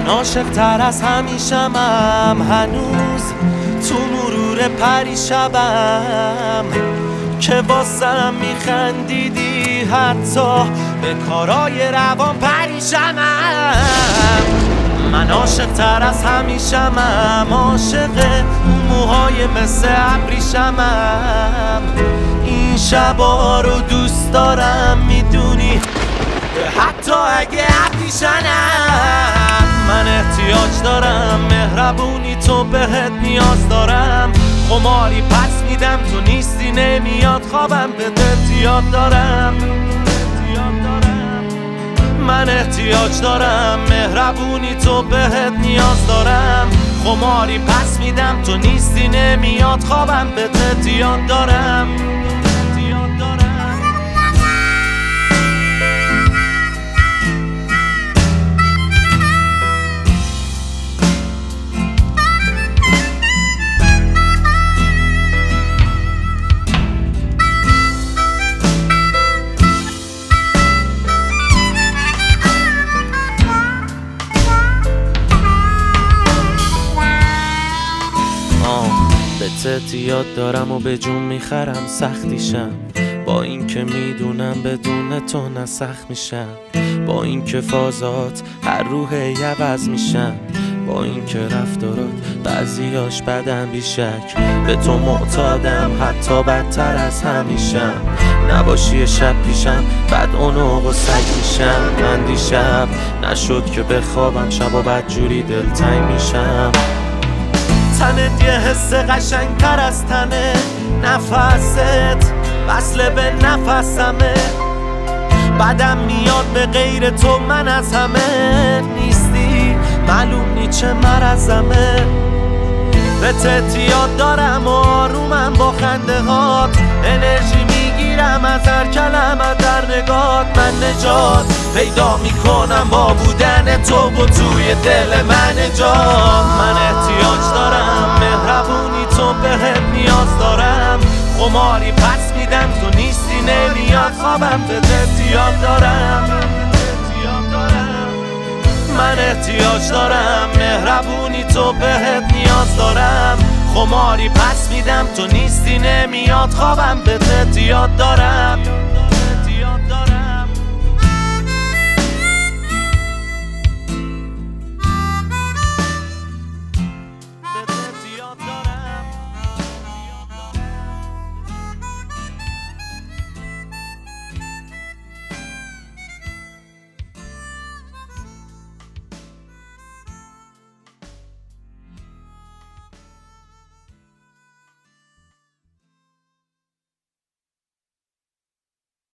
من عاشق تر از همیشمم، هنوز تو مرور پریشبم که واسم میخندیدی، حتی به کارای روان پریشمم. من عاشق تر از همیشمم، عاشق اون موهای مثل ابریشمم. این شبا رو دوست دارم میدونی، حتی اگه ابریشمم. من احتیاج دارم مهربونی تو، بهت نیاز دارم. خماری پس میدم تو نیستی، نمیاد خوابم بده، یاد دارم. من احتیاج دارم مهربونی تو، بهت نیاز دارم. خماری پس میدم تو نیستی، نمیاد خوابم بده، یاد دارم. بهت یاد دارم و به جون میخرم سختیشم، با این که میدونم بدون تو نسخ میشم، با این که فازات هر روح عوض میشم، با این که رفتارات بعضیاش بدم بیشک. به تو معتادم حتی بدتر از همیشم، نباشی شب پیشم بعد اونو و سگ میشم. من دیشب نشد که بخوابم، شب و بدجوری دلتنگ میشم. تنت یه حس قشنگتر از تنه، نفست وصله به نفسمه. بعدم میاد به غیر تو من از همه نیستی، معلوم نی چه مرزمه. به تیاد دارم و آرومم با خنده هات، انرژی میگیرم از هر کلمه در نگات. من نجات پیدا میکنم با بودن تو و توی دل من نجات. من احتیاج دارم مهربونی تو، بهت نیاز دارم. خماری پس میدم تو نیستی، نمیاد خوابم بده، یاد دارم. من احتیاج دارم مهربونی تو، بهت نیاز دارم. خماری پس میدم تو نیستی، نمیاد خوابم بده، یاد دارم.